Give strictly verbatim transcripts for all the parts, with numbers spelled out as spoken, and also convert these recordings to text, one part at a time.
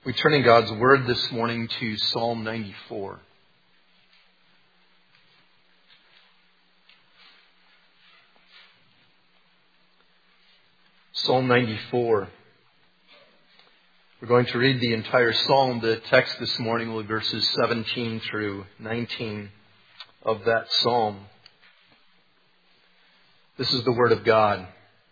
We turn in God's Word this morning to Psalm ninety-four. Psalm ninety-four. We're going to read the entire psalm. The text this morning will be verses seventeen through nineteen of that psalm. This is the Word of God.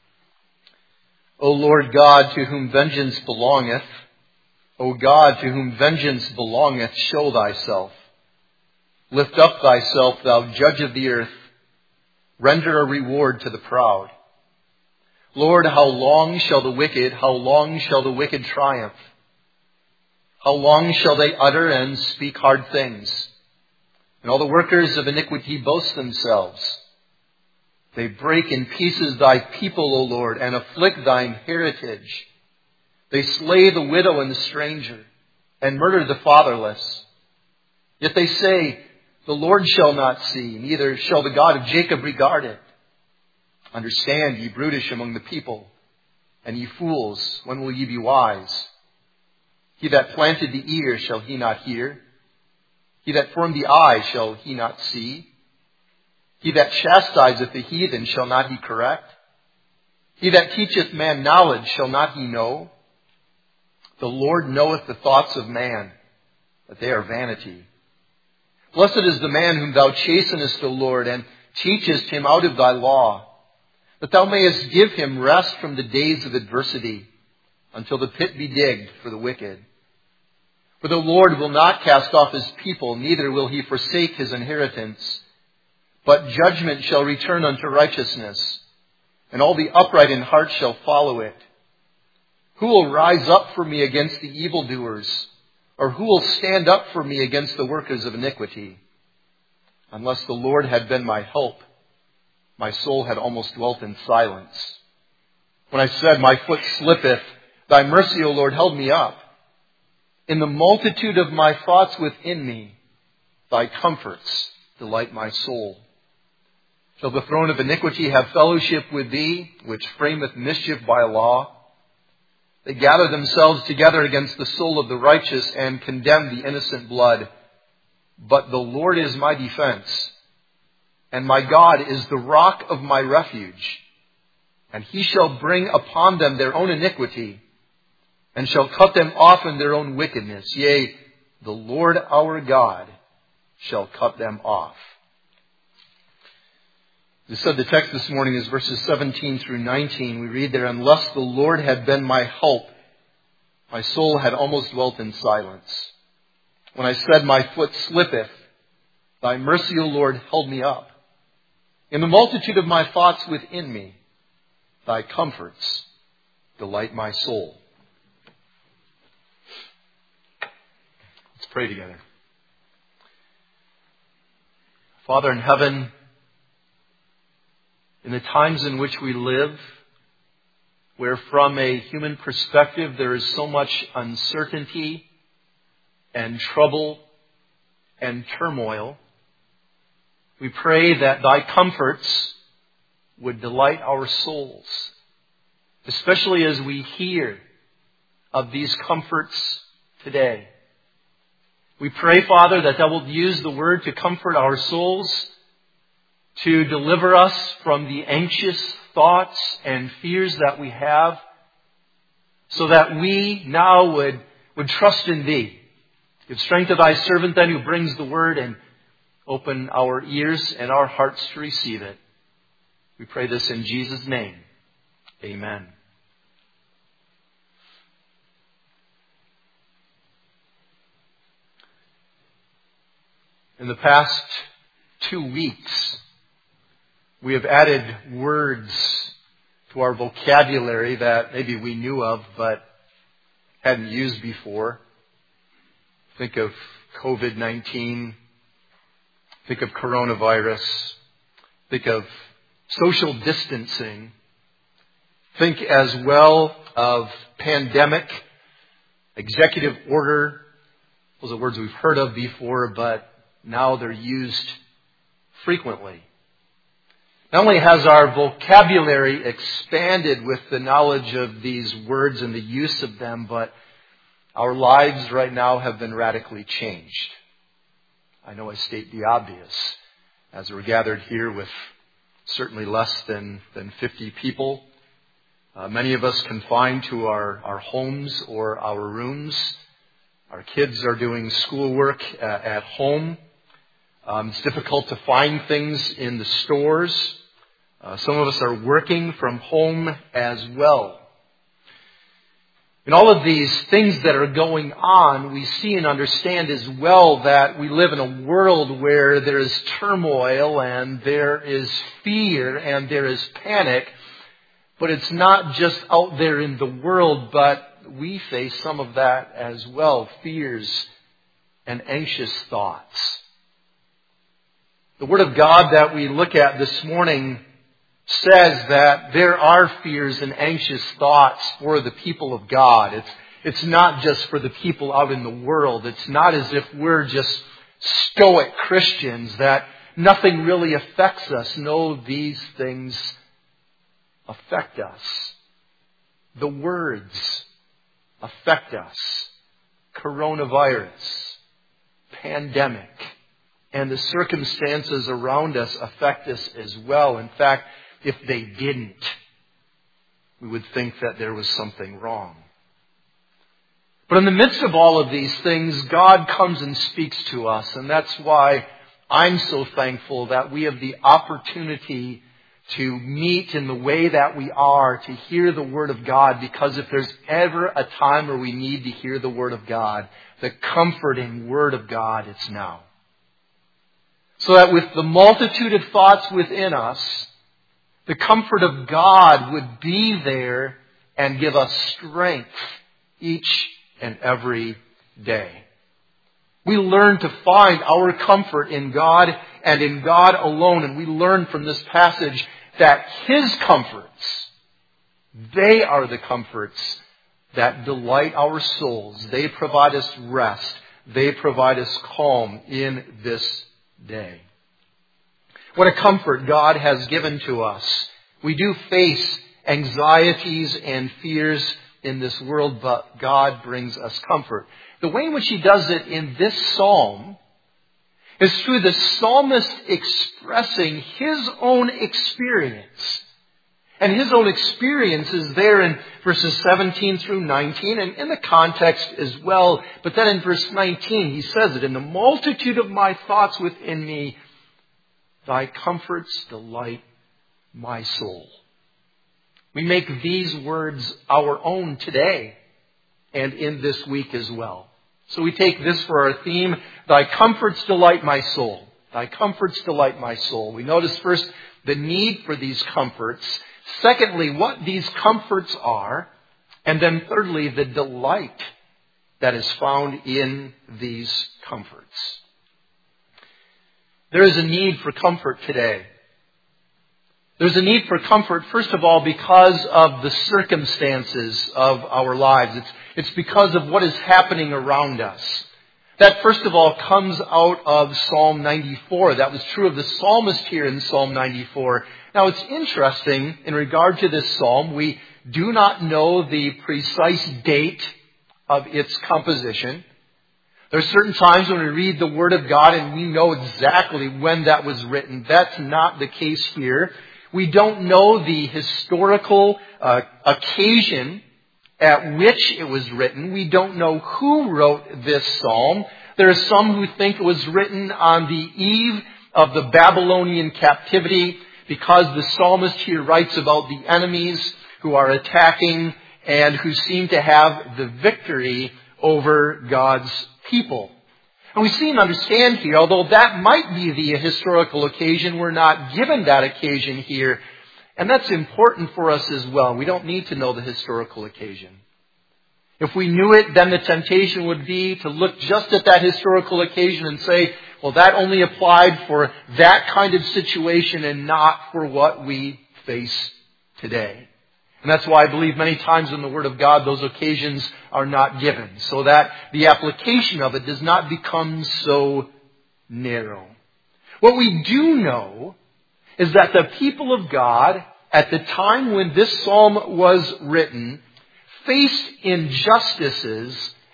O Lord God, to whom vengeance belongeth, O God, to whom vengeance belongeth, show thyself. Lift up thyself, thou judge of the earth. Render a reward to the proud. Lord, how long shall the wicked, how long shall the wicked triumph? How long shall they utter and speak hard things? And all the workers of iniquity boast themselves. They break in pieces thy people, O Lord, and afflict thine heritage. They slay the widow and the stranger, and murder the fatherless. Yet they say, the Lord shall not see, neither shall the God of Jacob regard it. Understand, ye brutish among the people, and ye fools, when will ye be wise? He that planted the ear, shall he not hear? He that formed the eye, shall he not see? He that chastiseth the heathen, shall not he correct? He that teacheth man knowledge, shall not he know? The Lord knoweth the thoughts of man, that they are vanity. Blessed is the man whom thou chastenest, O Lord, and teachest him out of thy law, that thou mayest give him rest from the days of adversity, until the pit be digged for the wicked. For the Lord will not cast off his people, neither will he forsake his inheritance. But judgment shall return unto righteousness, and all the upright in heart shall follow it. Who will rise up for me against the evildoers? Or who will stand up for me against the workers of iniquity? Unless the Lord had been my help, my soul had almost dwelt in silence. When I said, my foot slippeth, thy mercy, O Lord, held me up. In the multitude of my thoughts within me, thy comforts delight my soul. Shall the throne of iniquity have fellowship with thee, which frameth mischief by law? They gather themselves together against the soul of the righteous and condemn the innocent blood. But the Lord is my defense, and my God is the rock of my refuge. And he shall bring upon them their own iniquity, and shall cut them off in their own wickedness. Yea, the Lord our God shall cut them off. As I said, the text this morning is verses seventeen through nineteen. We read there, unless the Lord had been my help, my soul had almost dwelt in silence. When I said, my foot slippeth, thy mercy, O Lord, held me up. In the multitude of my thoughts within me, thy comforts delight my soul. Let's pray together. Father in heaven, in the times in which we live, where from a human perspective there is so much uncertainty and trouble and turmoil, we pray that thy comforts would delight our souls, especially as we hear of these comforts today. We pray, Father, that thou wilt use the word to comfort our souls, to deliver us from the anxious thoughts and fears that we have, so that we now would, would trust in thee. Give strength to thy servant then who brings the word, and open our ears and our hearts to receive it. We pray this in Jesus' name. Amen. In the past two weeks, we have added words to our vocabulary that maybe we knew of but hadn't used before. Think of covid nineteen. Think of coronavirus. Think of social distancing. Think as well of pandemic, executive order. Those are words we've heard of before, but now they're used frequently. Not only has our vocabulary expanded with the knowledge of these words and the use of them, but Our lives right now have been radically changed. I know I state the obvious, as we're gathered here with certainly less than, than fifty people. Uh, many of us confined to our, our homes or our rooms. Our kids are doing schoolwork at, at home. Um, it's difficult to find things in the stores. Uh, some of us are working from home as well. In all of these things that are going on, we see and understand as well that we live in a world where there is turmoil and there is fear and there is panic. But it's not just out there in the world, but we face some of that as well. Fears and anxious thoughts. The Word of God that we look at this morning says that there are fears and anxious thoughts for the people of God. It's, it's not just for the people out in the world. It's not as if we're just stoic Christians, that nothing really affects us. No, these things affect us. The words affect us. Coronavirus, pandemic, and the circumstances around us affect us as well. In fact, if they didn't, we would think that there was something wrong. But in the midst of all of these things, God comes and speaks to us. And that's why I'm so thankful that we have the opportunity to meet in the way that we are, to hear the Word of God. Because if there's ever a time where we need to hear the Word of God, the comforting Word of God, it's now. So that with the multitude of thoughts within us, the comfort of God would be there and give us strength each and every day. We learn to find our comfort in God and in God alone. And we learn from this passage that His comforts, they are the comforts that delight our souls. They provide us rest. They provide us calm in this day. What a comfort God has given to us. We do face anxieties and fears in this world, but God brings us comfort. The way in which He does it in this psalm is through the psalmist expressing his own experience. And his own experience is there in verses seventeen through nineteen, and in the context as well. But then in verse nineteen, he says it, "In the multitude of my thoughts within me, Thy comforts delight my soul." We make these words our own today and in this week as well. So we take this for our theme, Thy comforts delight my soul. Thy comforts delight my soul. We notice first the need for these comforts. Secondly, what these comforts are. And then thirdly, the delight that is found in these comforts. There is a need for comfort today. There's a need for comfort, first of all, because of the circumstances of our lives. It's, it's because of what is happening around us. That, first of all, comes out of Psalm ninety-four. That was true of the psalmist here in Psalm ninety-four. Now, it's interesting, in regard to this psalm, we do not know the precise date of its composition. There are certain times when we read the Word of God and we know exactly when that was written. That's not the case here. We don't know the historical uh, occasion at which it was written. We don't know who wrote this psalm. There are some who think it was written on the eve of the Babylonian captivity, because the psalmist here writes about the enemies who are attacking and who seem to have the victory over God's people. And we see and understand here, although that might be the historical occasion, we're not given that occasion here. And that's important for us as well. We don't need to know the historical occasion. If we knew it, then the temptation would be to look just at that historical occasion and say, well, that only applied for that kind of situation and not for what we face today. And that's why I believe many times in the Word of God, those occasions are not given, so that the application of it does not become so narrow. What we do know is that the people of God, at the time when this psalm was written, faced injustices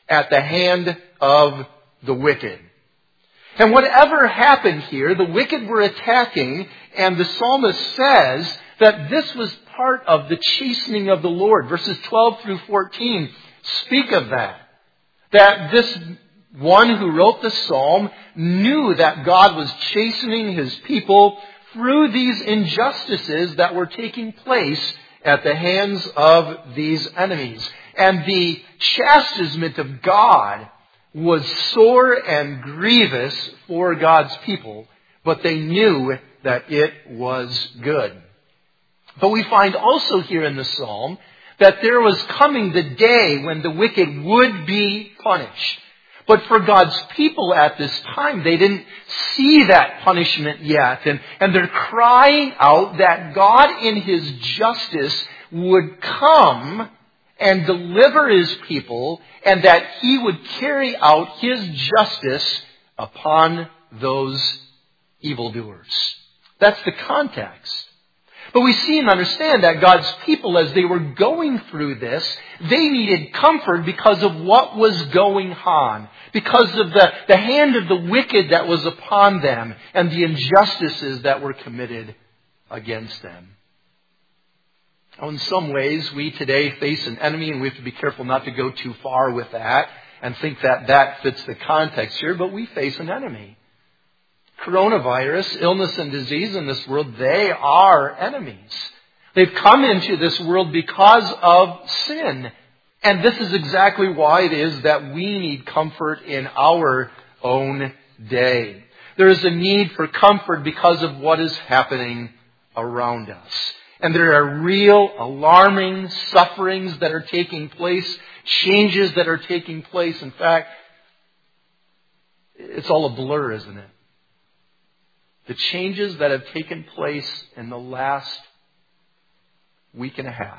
at the hand of the wicked. And whatever happened here, the wicked were attacking, and the psalmist says that this was part of the chastening of the Lord. Verses twelve through fourteen speak of that. That this one who wrote the psalm knew that God was chastening his people through these injustices that were taking place at the hands of these enemies. And the chastisement of God was sore and grievous for God's people, but they knew that it was good. But we find also here in the psalm that there was coming the day when the wicked would be punished. But for God's people at this time, they didn't see that punishment yet. And, and they're crying out that God in His justice would come and deliver His people, and that He would carry out His justice upon those evildoers. That's the context. But we see and understand that God's people, as they were going through this, they needed comfort because of what was going on. Because of the, the hand of the wicked that was upon them and the injustices that were committed against them. Now, in some ways, we today face an enemy, and we have to be careful not to go too far with that and think that that fits the context here, but we face an enemy. Coronavirus, illness and disease in this world, they are enemies. They've come into this world because of sin. And this is exactly why it is that we need comfort in our own day. There is a need for comfort because of what is happening around us. And there are real, alarming sufferings that are taking place, changes that are taking place. In fact, it's all a blur, isn't it? The changes that have taken place in the last week and a half.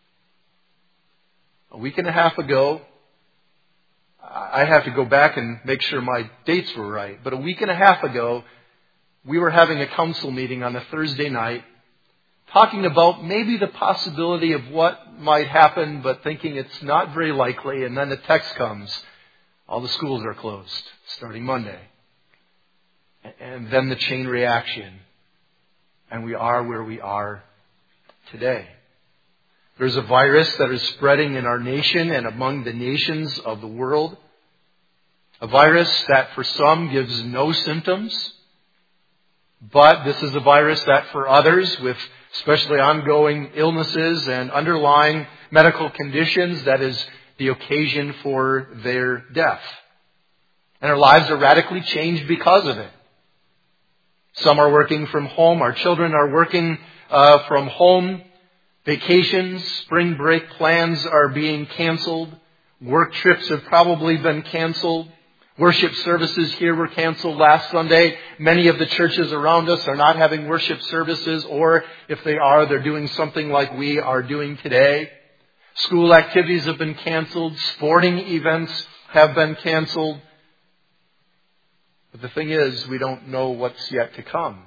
A week and a half ago, I have to go back and make sure my dates were right, but a week and a half ago, we were having a council meeting on a Thursday night, talking about maybe the possibility of what might happen, but thinking it's not very likely, and then the text comes, all the schools are closed starting Monday. And then the chain reaction. And we are where we are today. There's a virus that is spreading in our nation and among the nations of the world. A virus that for some gives no symptoms. But this is a virus that for others, with especially ongoing illnesses and underlying medical conditions, that is the occasion for their death. And our lives are radically changed because of it. Some are working from home. Our children are working uh, from home. Vacations, spring break plans are being canceled. Work trips have probably been canceled. Worship services here were canceled last Sunday. Many of the churches around us are not having worship services, or if they are, they're doing something like we are doing today. School activities have been canceled. Sporting events have been canceled. But the thing is, we don't know what's yet to come.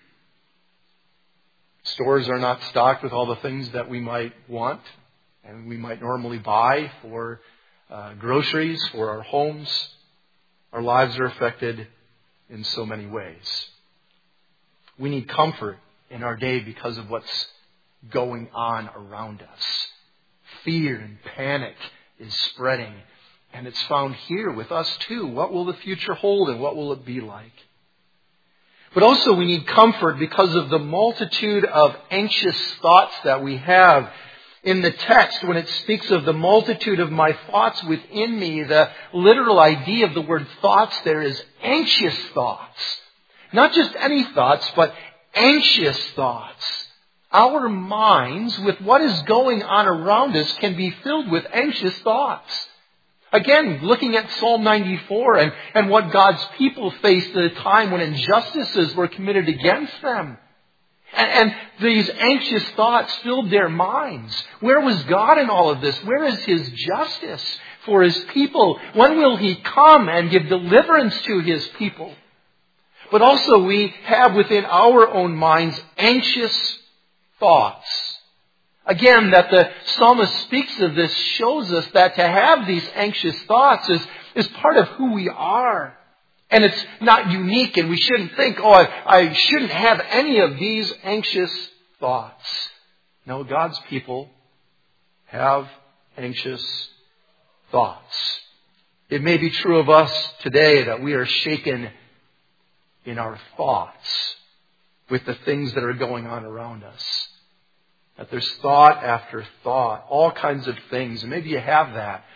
Stores are not stocked with all the things that we might want and we might normally buy for uh, groceries, for our homes. Our lives are affected in so many ways. We need comfort in our day because of what's going on around us. Fear and panic is spreading. And it's found here with us too. What will the future hold and what will it be like? But also we need comfort because of the multitude of anxious thoughts that we have. In the text, when it speaks of the multitude of my thoughts within me, the literal idea of the word thoughts there is anxious thoughts. Not just any thoughts, but anxious thoughts. Our minds, with what is going on around us, can be filled with anxious thoughts. Again, looking at Psalm ninety-four and, and what God's people faced at a time when injustices were committed against them. And, and these anxious thoughts filled their minds. Where was God in all of this? Where is His justice for His people? When will He come and give deliverance to His people? But also we have within our own minds anxious thoughts Again, that the psalmist speaks of this shows us that to have these anxious thoughts is, is part of who we are. And it's not unique, and we shouldn't think, oh, I, I shouldn't have any of these anxious thoughts. No, God's people have anxious thoughts. It may be true of us today that we are shaken in our thoughts with the things that are going on around us. That there's thought after thought, all kinds of things. And maybe you have that.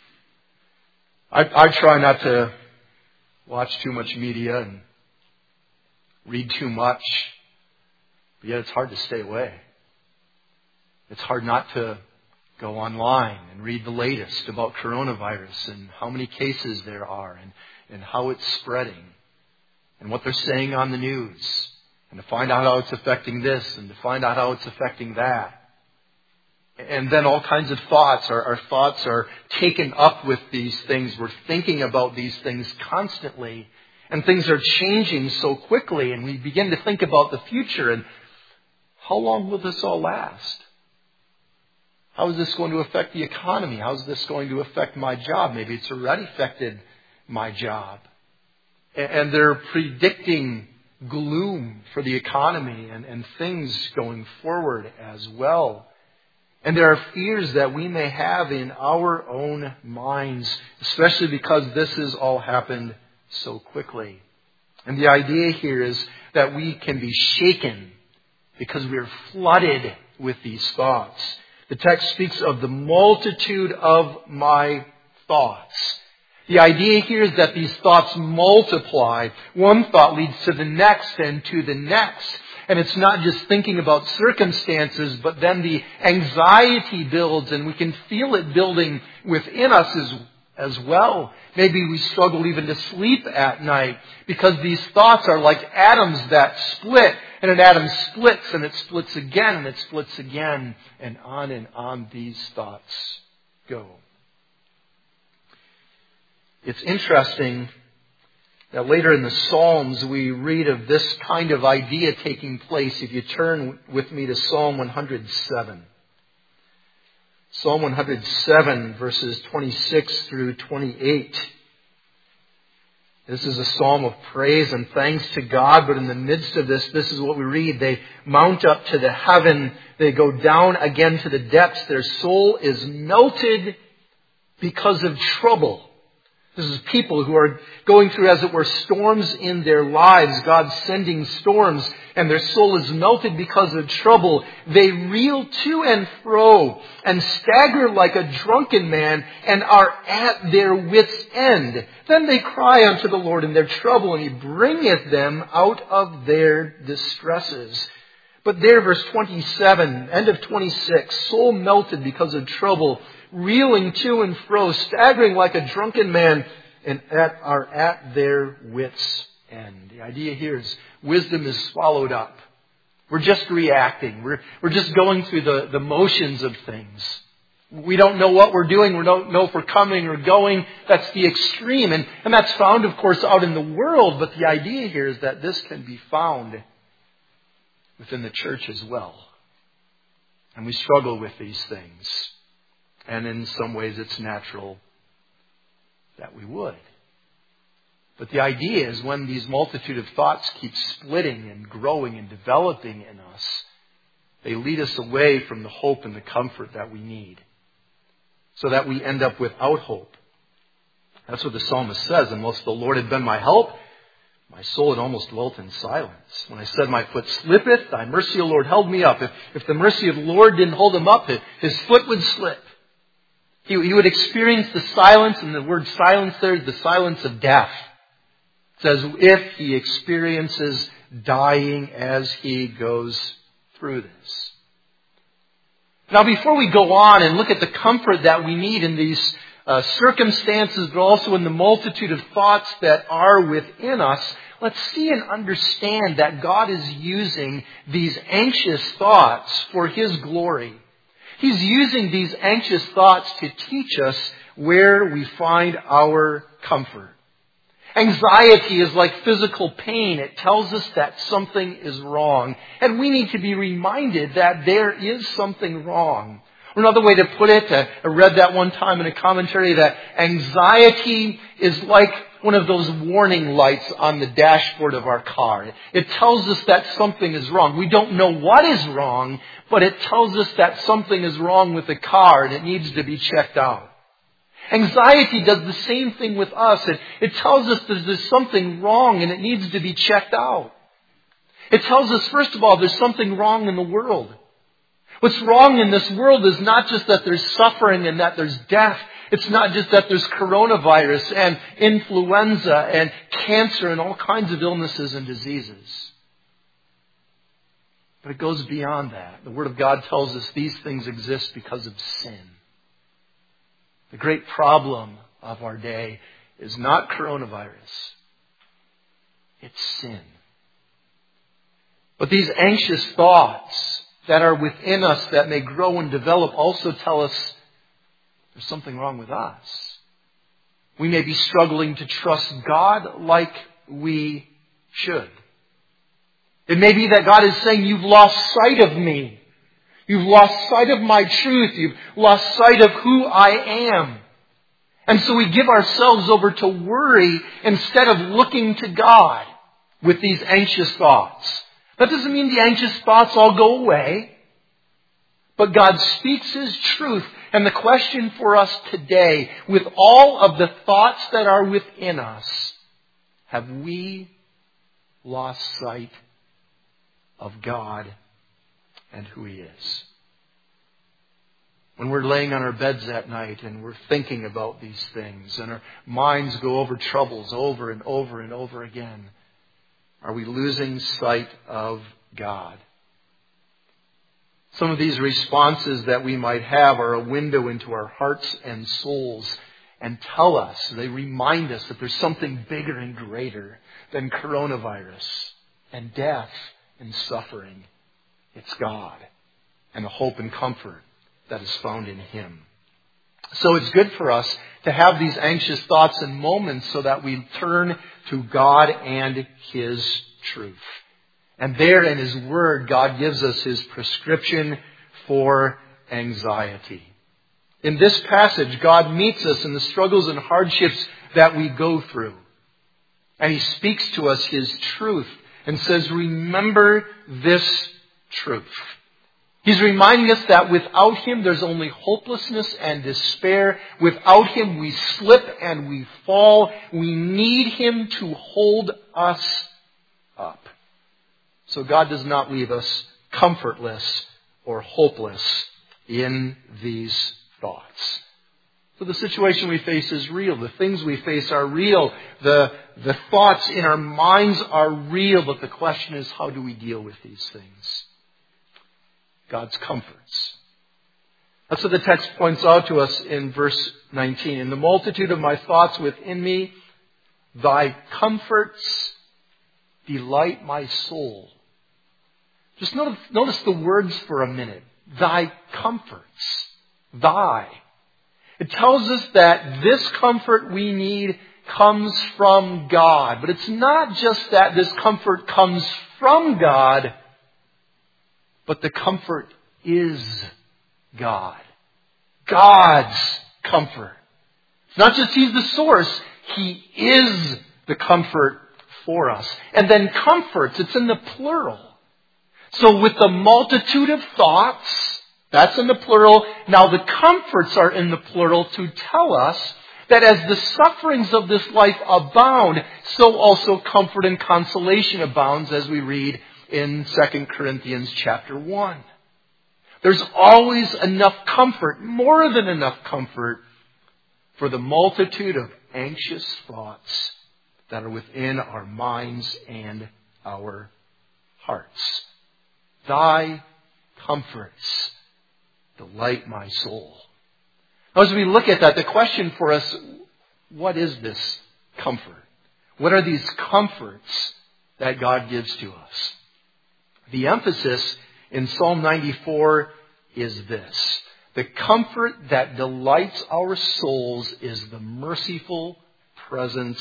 I, I try not to watch too much media and read too much. But yet it's hard to stay away. It's hard not to go online and read the latest about coronavirus and how many cases there are and, and how it's spreading and what they're saying on the news. And to find out how it's affecting this and to find out how it's affecting that. And then all kinds of thoughts. Our, our thoughts are taken up with these things. We're thinking about these things constantly. And things are changing so quickly. And we begin to think about the future. And how long will this all last? How is this going to affect the economy? How is this going to affect my job? Maybe it's already affected my job. And they're predicting gloom for the economy and, and things going forward as well. And there are fears that we may have in our own minds, especially because this has all happened so quickly. And the idea here is that we can be shaken because we are flooded with these thoughts. The text speaks of the multitude of my thoughts. The idea here is that these thoughts multiply. One thought leads to the next and to the next. And it's not just thinking about circumstances, but then the anxiety builds and we can feel it building within us as, as well. Maybe we struggle even to sleep at night because these thoughts are like atoms that split. And an atom splits and it splits again and it splits again. And on and on these thoughts go. It's interesting that later in the Psalms we read of this kind of idea taking place. If you turn with me to Psalm one hundred seven. Psalm one hundred seven verses twenty-six through twenty-eight. This is a psalm of praise and thanks to God, but in the midst of this, this is what we read. They mount up to the heaven. They go down again to the depths. Their soul is melted because of trouble. This is people who are going through, as it were, storms in their lives. God's sending storms, and their soul is melted because of trouble. They reel to and fro and stagger like a drunken man and are at their wits' end. Then they cry unto the Lord in their trouble, and He bringeth them out of their distresses. But there, verse twenty-seven, end of twenty-six, soul melted because of trouble, reeling to and fro, staggering like a drunken man, and at, are at their wits' end. The idea here is wisdom is swallowed up. We're just reacting. We're, we're just going through the, the motions of things. We don't know what we're doing. We don't know if we're coming or going. That's the extreme. And, and that's found, of course, out in the world. But the idea here is that this can be found within the church as well. And we struggle with these things. And in some ways it's natural that we would. But the idea is when these multitude of thoughts keep splitting and growing and developing in us, they lead us away from the hope and the comfort that we need. So that we end up without hope. That's what the psalmist says. Unless the Lord had been my help, my soul had almost dwelt in silence. When I said my foot slippeth, thy mercy, O Lord, held me up. If, if the mercy of the Lord didn't hold him up, his foot would slip. He, he would experience the silence, and the word silence there is the silence of death. It's as if he experiences dying as he goes through this. Now, before we go on and look at the comfort that we need in these uh, circumstances, but also in the multitude of thoughts that are within us, let's see and understand that God is using these anxious thoughts for His glory. He's using these anxious thoughts to teach us where we find our comfort. Anxiety is like physical pain. It tells us that something is wrong. And we need to be reminded that there is something wrong. Another way to put it, I read that one time in a commentary, that anxiety is like one of those warning lights on the dashboard of our car. It tells us that something is wrong. We don't know what is wrong, but it tells us that something is wrong with the car and it needs to be checked out. Anxiety does the same thing with us. It, it tells us that there's something wrong and it needs to be checked out. It tells us, first of all, there's something wrong in the world. What's wrong in this world is not just that there's suffering and that there's death. It's not just that there's coronavirus and influenza and cancer and all kinds of illnesses and diseases. But it goes beyond that. The Word of God tells us these things exist because of sin. The great problem of our day is not coronavirus. It's sin. But these anxious thoughts that are within us that may grow and develop also tell us there's something wrong with us. We may be struggling to trust God like we should. It may be that God is saying, you've lost sight of me. You've lost sight of my truth. You've lost sight of who I am. And so we give ourselves over to worry instead of looking to God with these anxious thoughts. That doesn't mean the anxious thoughts all go away. But God speaks His truth. And the question for us today, with all of the thoughts that are within us, have we lost sight of God and who He is? When we're laying on our beds at night and we're thinking about these things and our minds go over troubles over and over and over again, are we losing sight of God? Some of these responses that we might have are a window into our hearts and souls and tell us, they remind us that there's something bigger and greater than coronavirus and death and suffering. It's God and the hope and comfort that is found in Him. So it's good for us to have these anxious thoughts and moments so that we turn to God and His truth. And there in His Word, God gives us His prescription for anxiety. In this passage, God meets us in the struggles and hardships that we go through. And He speaks to us His truth and says, remember this truth. He's reminding us that without Him, there's only hopelessness and despair. Without Him, we slip and we fall. We need Him to hold us up. So God does not leave us comfortless or hopeless in these thoughts. So the situation we face is real. The things we face are real. The, the thoughts in our minds are real. But the question is, how do we deal with these things? God's comforts. That's what the text points out to us in verse nineteen. In the multitude of my thoughts within me, thy comforts delight my soul. Just notice, notice the words for a minute. Thy comforts. Thy. It tells us that this comfort we need comes from God. But it's not just that this comfort comes from God, but the comfort is God. God's comfort. It's not just He's the source. He is the comfort for us. And then comforts, it's in the plural. So with the multitude of thoughts, that's in the plural. Now the comforts are in the plural to tell us that as the sufferings of this life abound, so also comfort and consolation abounds, as we read in Second Corinthians chapter one. There's always enough comfort, more than enough comfort, for the multitude of anxious thoughts that are within our minds and our hearts. Thy comforts delight my soul. Now, as we look at that, the question for us, what is this comfort? What are these comforts that God gives to us? The emphasis in Psalm ninety-four is this. The comfort that delights our souls is the merciful presence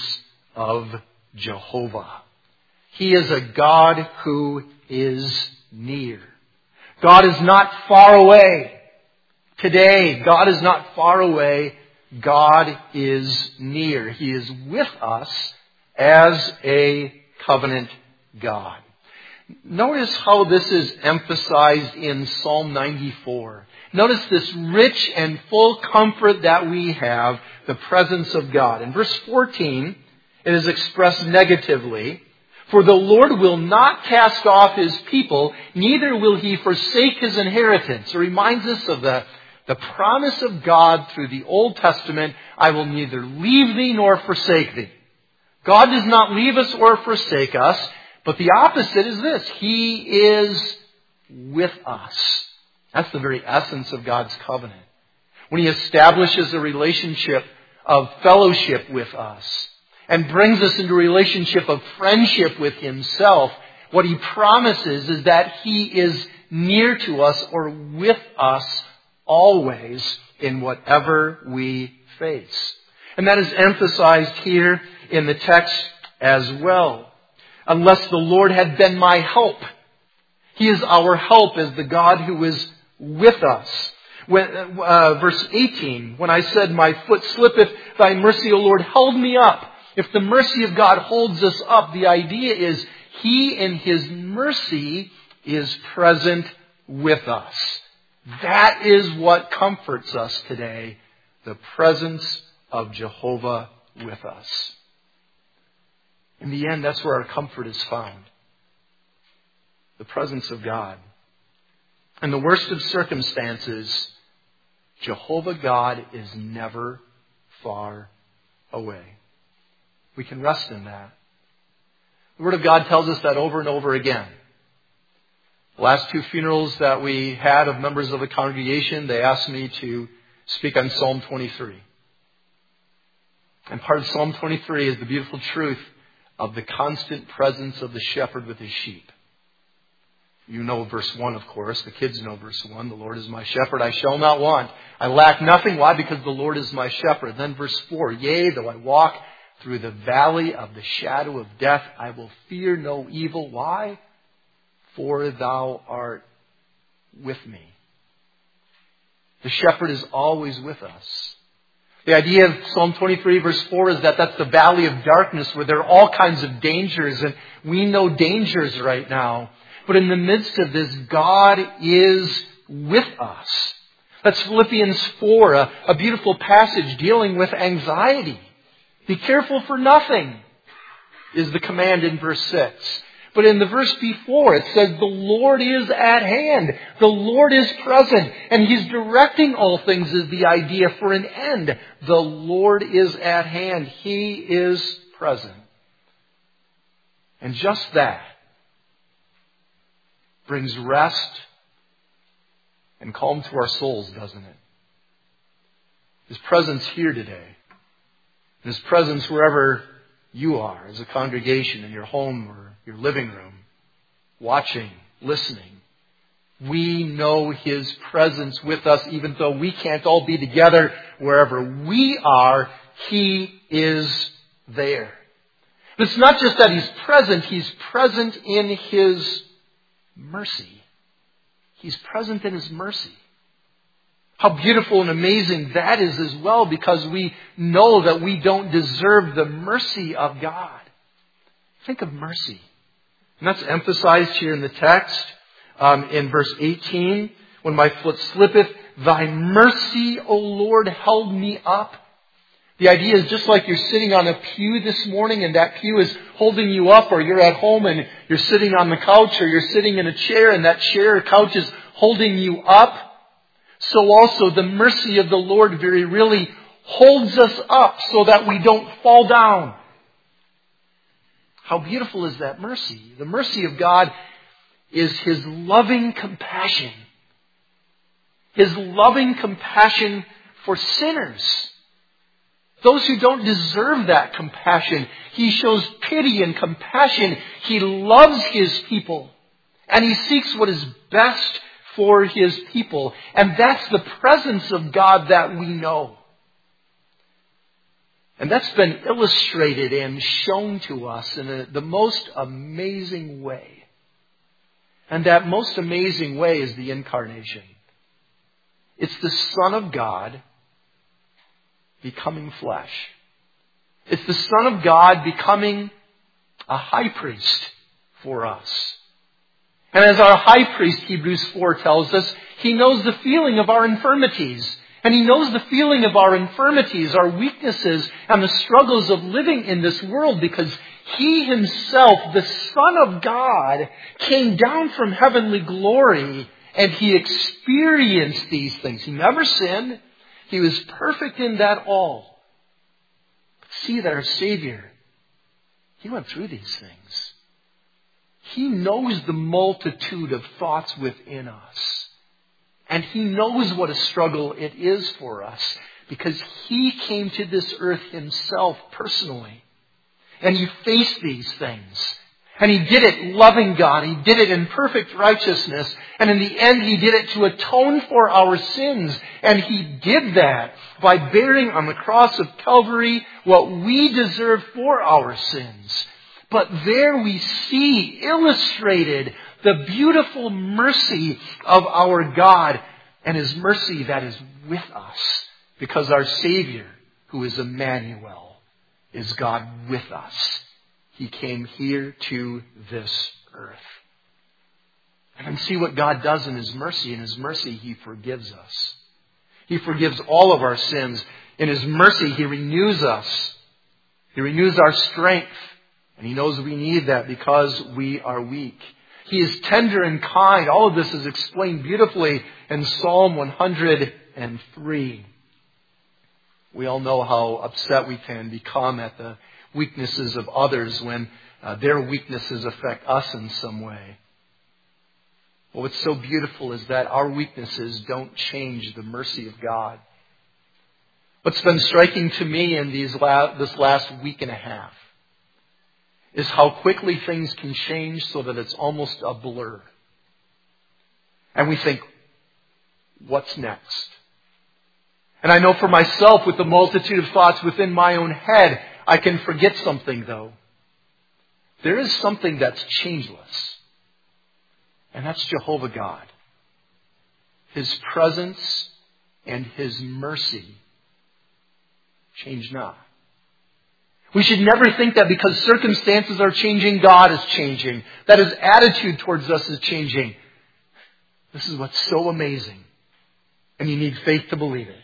of Jehovah. He is a God who is near. God is not far away. Today, God is not far away. God is near. He is with us as a covenant God. Notice how this is emphasized in Psalm ninety-four. Notice this rich and full comfort that we have, the presence of God. In verse fourteen, it is expressed negatively. For the Lord will not cast off His people, neither will He forsake His inheritance. It reminds us of the, the promise of God through the Old Testament, I will neither leave thee nor forsake thee. God does not leave us or forsake us, but the opposite is this. He is with us. That's the very essence of God's covenant. When He establishes a relationship of fellowship with us and brings us into a relationship of friendship with Himself, what He promises is that He is near to us or with us always in whatever we face. And that is emphasized here in the text as well. Unless the Lord had been my help. He is our help as the God who is with us. When, uh, verse eighteen, when I said, my foot slippeth, thy mercy, O Lord, held me up. If the mercy of God holds us up, the idea is He in His mercy is present with us. That is what comforts us today, the presence of Jehovah with us. In the end, that's where our comfort is found. The presence of God. In the worst of circumstances, Jehovah God is never far away. We can rest in that. The Word of God tells us that over and over again. The last two funerals that we had of members of the congregation, they asked me to speak on Psalm twenty-three. And part of Psalm twenty-three is the beautiful truth of the constant presence of the shepherd with his sheep. You know verse one, of course. The kids know verse one. The Lord is my shepherd, I shall not want. I lack nothing. Why? Because the Lord is my shepherd. Then verse four, yea, though I walk through the valley of the shadow of death, I will fear no evil. Why? For thou art with me. The shepherd is always with us. The idea of Psalm twenty-three verse four is that that's the valley of darkness where there are all kinds of dangers, and we know dangers right now. But in the midst of this, God is with us. That's Philippians four, a, a beautiful passage dealing with anxiety. Be careful for nothing is the command in verse six. But in the verse before, it says, the Lord is at hand. The Lord is present. And He's directing all things is the idea for an end. The Lord is at hand. He is present. And just that brings rest and calm to our souls, doesn't it? His presence here today. His presence wherever you are as a congregation, in your home or your living room, watching, listening. We know His presence with us, even though we can't all be together. Wherever we are, He is there. But it's not just that He's present, He's present in His mercy. He's present in His mercy. How beautiful and amazing that is as well, because we know that we don't deserve the mercy of God. Think of mercy. And that's emphasized here in the text. Um, in verse eighteen, when my foot slippeth, thy mercy, O Lord, held me up. The idea is just like you're sitting on a pew this morning and that pew is holding you up, or you're at home and you're sitting on the couch, or you're sitting in a chair and that chair or couch is holding you up. So also the mercy of the Lord very really holds us up so that we don't fall down. How beautiful is that mercy? The mercy of God is His loving compassion. His loving compassion for sinners. Those who don't deserve that compassion. He shows pity and compassion. He loves His people. And He seeks what is best for His people. And that's the presence of God that we know. And that's been illustrated and shown to us in a, the most amazing way. And that most amazing way is the incarnation. It's the Son of God becoming flesh. It's the Son of God becoming a high priest for us. And as our high priest, Hebrews four tells us, he knows the feeling of our infirmities. And he knows the feeling of our infirmities, our weaknesses, and the struggles of living in this world, because he himself, the Son of God, came down from heavenly glory and he experienced these things. He never sinned. He was perfect in that all. But see that our Savior, he went through these things. He knows the multitude of thoughts within us. And he knows what a struggle it is for us, because he came to this earth himself personally. And he faced these things. And he did it loving God. He did it in perfect righteousness. And in the end, he did it to atone for our sins. And he did that by bearing on the cross of Calvary what we deserve for our sins. But there we see illustrated the beautiful mercy of our God, and his mercy that is with us, because our Savior, who is Emmanuel, is God with us. He came here to this earth. And then see what God does in his mercy. In his mercy, he forgives us. He forgives all of our sins. In his mercy, he renews us. He renews our strength. And he knows we need that because we are weak. He is tender and kind. All of this is explained beautifully in Psalm one hundred three. We all know how upset we can become at the weaknesses of others when uh, their weaknesses affect us in some way. Well, what's so beautiful is that our weaknesses don't change the mercy of God. What's been striking to me in these la- this last week and a half is how quickly things can change so that it's almost a blur. And we think, what's next? And I know for myself, with the multitude of thoughts within my own head, I can forget something though. There is something that's changeless. And that's Jehovah God. His presence and his mercy change not. We should never think that because circumstances are changing, God is changing. That his attitude towards us is changing. This is what's so amazing. And you need faith to believe it.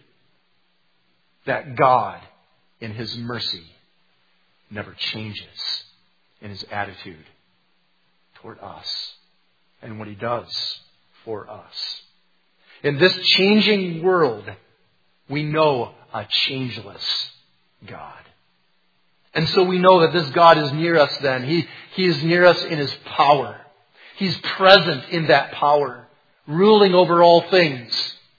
That God, in his mercy, never changes in his attitude toward us and what he does for us. In this changing world, we know a changeless God. And so we know that this God is near us then. He, he is near us in his power. He's present in that power, ruling over all things.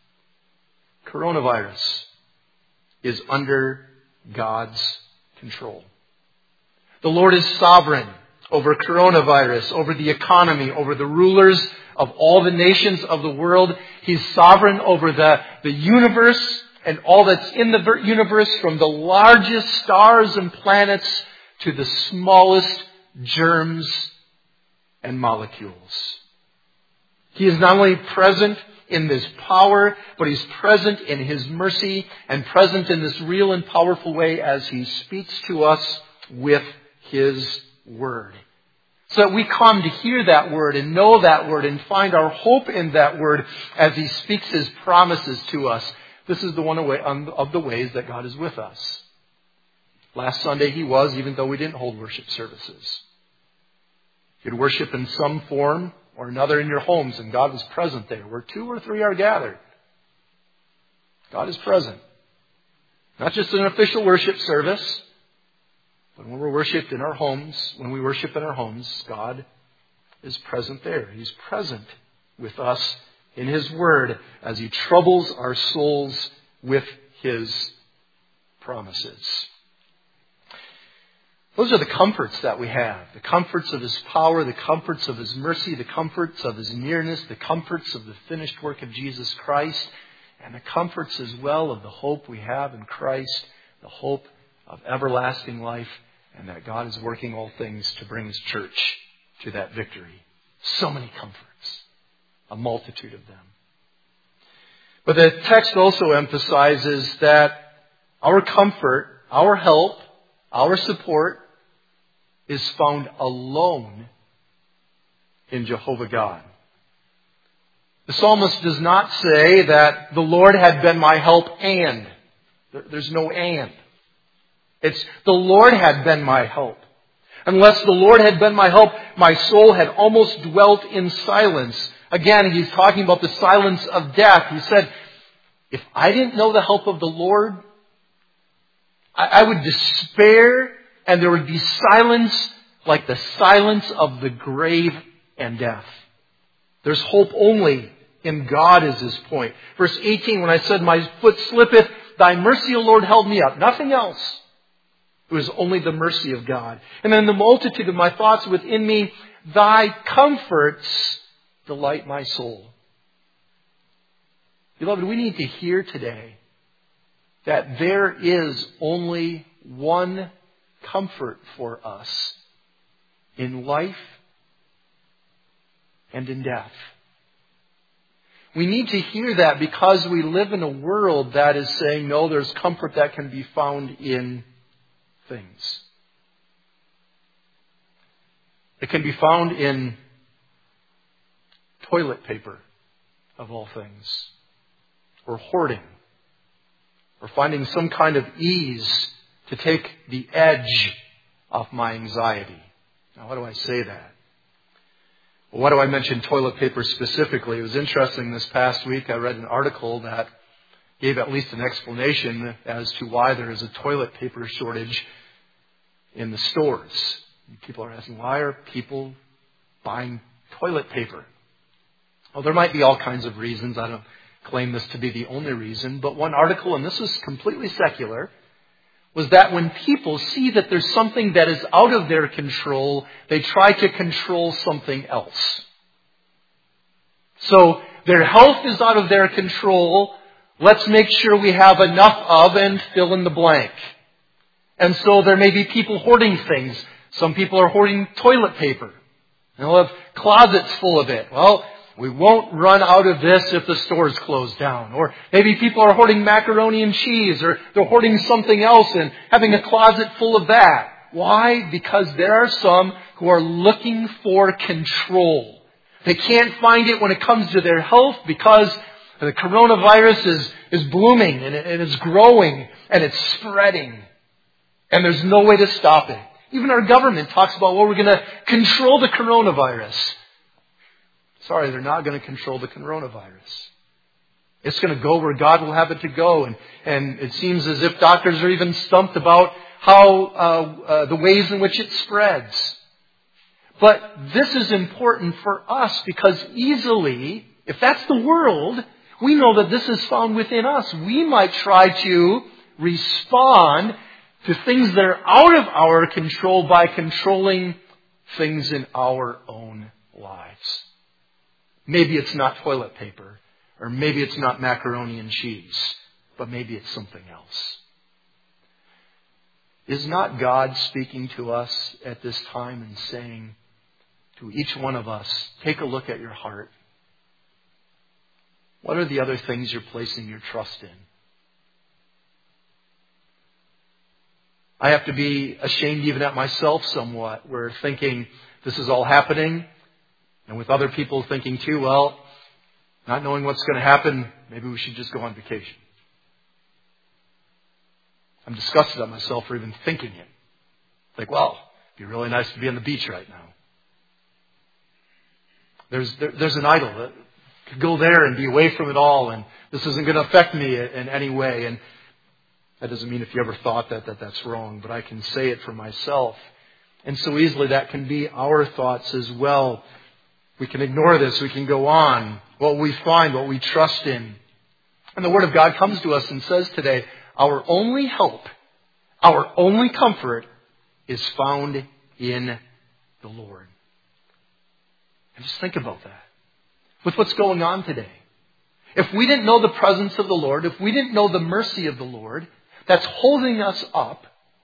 Coronavirus is under God's control. The Lord is sovereign over coronavirus, over the economy, over the rulers of all the nations of the world. He's sovereign over the, the universe and all that's in the universe, from the largest stars and planets to the smallest germs and molecules. He is not only present in this power, but he's present in his mercy and present in this real and powerful way as he speaks to us with his word. So that we come to hear that word and know that word and find our hope in that word as he speaks his promises to us. This is the one of the ways that God is with us. Last Sunday he was, even though we didn't hold worship services. You could worship in some form or another in your homes, and God was present there. Where two or three are gathered, God is present. Not just an official worship service, but when we're worshipped in our homes, when we worship in our homes, God is present there. He's present with us in his word as he troubles our souls with his promises. Those are the comforts that we have. The comforts of his power, the comforts of his mercy, the comforts of his nearness, the comforts of the finished work of Jesus Christ, and the comforts as well of the hope we have in Christ, the hope of everlasting life, and that God is working all things to bring His church to that victory. So many comforts, a multitude of them. But the text also emphasizes that our comfort, our help, our support is found alone in Jehovah God. The psalmist does not say that the Lord had been my help and. There's no and. It's the Lord had been my help. Unless the Lord had been my help, my soul had almost dwelt in silence. Again, he's talking about the silence of death. He said, if I didn't know the help of the Lord, I, I would despair, and there would be silence like the silence of the grave and death. There's hope only in God is his point. Verse eighteen, when I said, my foot slippeth, thy mercy, O Lord, held me up. Nothing else. It was only the mercy of God. And then the multitude of my thoughts within me, thy comforts delight my soul. Beloved, we need to hear today that there is only one comfort for us in life and in death. We need to hear that because we live in a world that is saying, no, there's comfort that can be found in things. It can be found in toilet paper, of all things, or hoarding, or finding some kind of ease to take the edge off my anxiety. Now, why do I say that? Well, why do I mention toilet paper specifically? It was interesting this past week. I read an article that gave at least an explanation as to why there is a toilet paper shortage in the stores. People are asking, why are people buying toilet paper? Well, there might be all kinds of reasons. I don't claim this to be the only reason. But one article, and this is completely secular, was that when people see that there's something that is out of their control, they try to control something else. So their health is out of their control. Let's make sure we have enough of and fill in the blank. And so there may be people hoarding things. Some people are hoarding toilet paper. They'll have closets full of it. Well, we won't run out of this if the store's closed down. Or maybe people are hoarding macaroni and cheese, or they're hoarding something else and having a closet full of that. Why? Because there are some who are looking for control. They can't find it when it comes to their health because the coronavirus is, is blooming and, it, and it's growing and it's spreading. And there's no way to stop it. Even our government talks about, well, we're going to control the coronavirus. Sorry, they're not going to control the coronavirus. It's going to go where God will have it to go. And, and it seems as if doctors are even stumped about how uh, uh, the ways in which it spreads. But this is important for us because easily, if that's the world, we know that this is found within us. We might try to respond to things that are out of our control by controlling things in our own lives. Maybe it's not toilet paper, or maybe it's not macaroni and cheese, but maybe it's something else. Is not God speaking to us at this time and saying to each one of us, take a look at your heart. What are the other things you're placing your trust in? I have to be ashamed even at myself somewhat. We're thinking this is all happening. And with other people thinking too, well, not knowing what's going to happen, maybe we should just go on vacation. I'm disgusted at myself for even thinking it. Like, well, it'd be really nice to be on the beach right now. There's there, there's an idol that could go there and be away from it all, and this isn't going to affect me in any way. And that doesn't mean if you ever thought that, that that's wrong, but I can say it for myself. And so easily that can be our thoughts as well. We can ignore this. We can go on. What we find, what we trust in. And the Word of God comes to us and says today, our only help, our only comfort is found in the Lord. And just think about that. With what's going on today. If we didn't know the presence of the Lord, if we didn't know the mercy of the Lord, that's holding us up,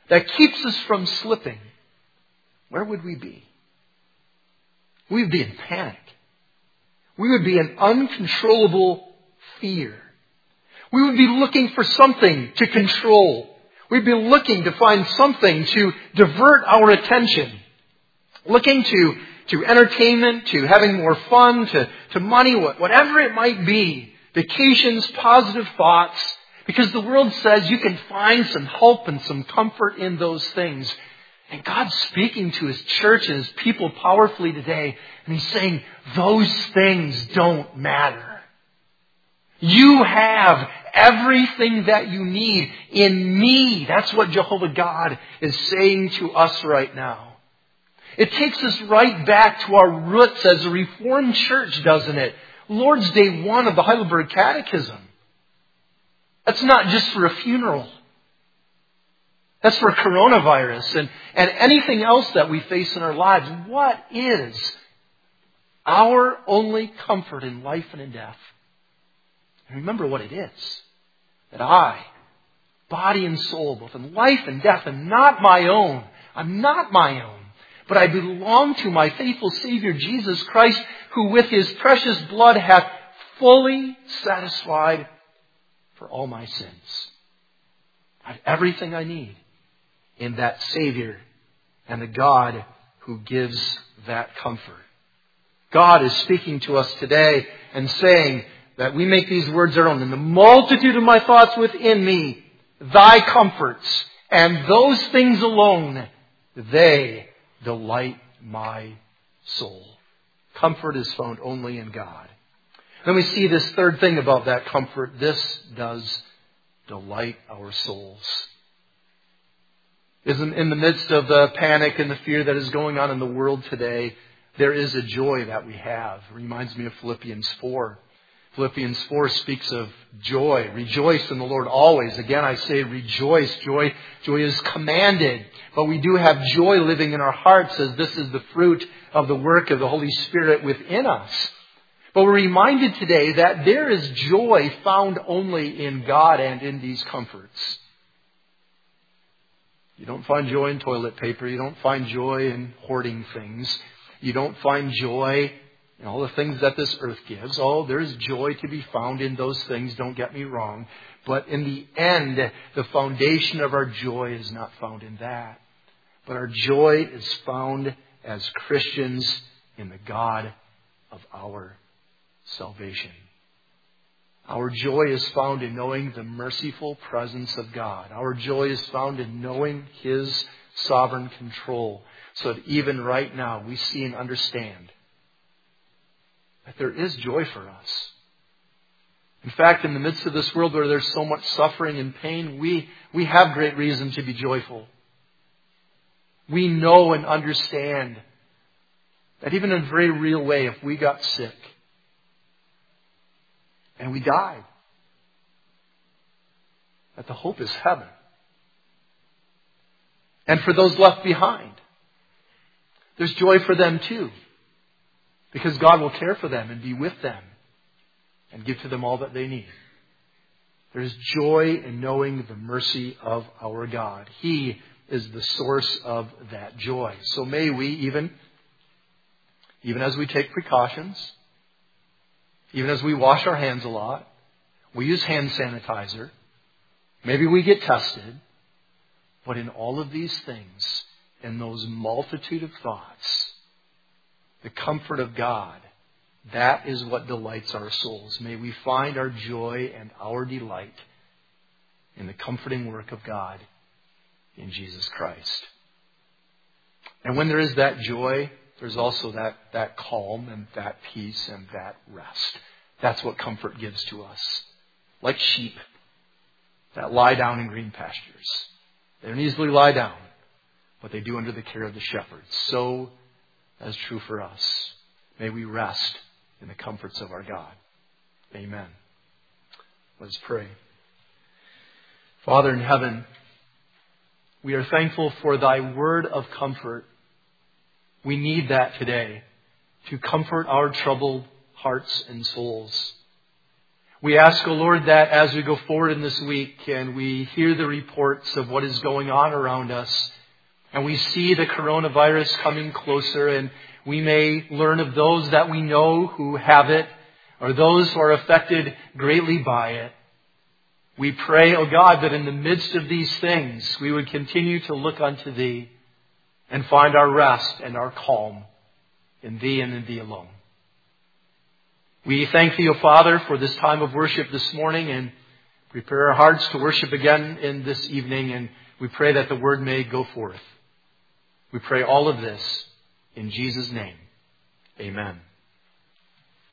that keeps us from slipping, where would we be? We would be in panic. We would be in uncontrollable fear. We would be looking for something to control. We'd be looking to find something to divert our attention. Looking to, to entertainment, to having more fun, to, to money, whatever it might be. Vacations, positive thoughts. Because the world says you can find some hope and some comfort in those things. And God's speaking to His church and His people powerfully today. And He's saying, those things don't matter. You have everything that you need in me. That's what Jehovah God is saying to us right now. It takes us right back to our roots as a Reformed church, doesn't it? Lord's Day one of the Heidelberg Catechism. That's not just for a funeral. That's for coronavirus and, and anything else that we face in our lives. What is our only comfort in life and in death? And remember what it is. That I, body and soul, both in life and death, am not my own. I'm not my own. But I belong to my faithful Savior, Jesus Christ, who with His precious blood hath fully satisfied for all my sins. I have everything I need in that Savior and the God who gives that comfort. God is speaking to us today and saying that we make these words our own. In the multitude of my thoughts within me, thy comforts, and those things alone, they delight my soul. Comfort is found only in God. Then we see this third thing about that comfort. This does delight our souls. Isn't in the midst of the panic and the fear that is going on in the world today, there is a joy that we have. It reminds me of Philippians four. Philippians four speaks of joy. Rejoice in the Lord always. Again, I say rejoice. Joy, joy is commanded. But we do have joy living in our hearts as this is the fruit of the work of the Holy Spirit within us. But we're reminded today that there is joy found only in God and in these comforts. You don't find joy in toilet paper. You don't find joy in hoarding things. You don't find joy in all the things that this earth gives. Oh, there's joy to be found in those things, don't get me wrong. But in the end, the foundation of our joy is not found in that. But our joy is found as Christians in the God of our salvation. Our joy is found in knowing the merciful presence of God. Our joy is found in knowing His sovereign control. So that even right now we see and understand that there is joy for us. In fact, in the midst of this world where there's so much suffering and pain, we, we have great reason to be joyful. We know and understand that even in a very real way, if we got sick and we died, that the hope is heaven. And for those left behind, there's joy for them too. Because God will care for them and be with them and give to them all that they need. There's joy in knowing the mercy of our God. He is the source of that joy. So may we, even, even as we take precautions, even as we wash our hands a lot, we use hand sanitizer, maybe we get tested, but in all of these things, in those multitude of thoughts, the comfort of God, that is what delights our souls. May we find our joy and our delight in the comforting work of God in Jesus Christ. And when there is that joy, there's also that, that calm and that peace and that rest. That's what comfort gives to us. Like sheep that lie down in green pastures. They don't easily lie down, but they do under the care of the shepherds. So that is true for us. May we rest in the comforts of our God. Amen. Let us pray. Father in heaven, we are thankful for Thy word of comfort. We need that today to comfort our troubled hearts and souls. We ask, O Lord, that as we go forward in this week and we hear the reports of what is going on around us, and we see the coronavirus coming closer, and we may learn of those that we know who have it, or those who are affected greatly by it. We pray, O God, that in the midst of these things, we would continue to look unto Thee and find our rest and our calm in Thee and in Thee alone. We thank Thee, O Father, for this time of worship this morning, and prepare our hearts to worship again in this evening, and we pray that the Word may go forth. We pray all of this in Jesus' name. Amen.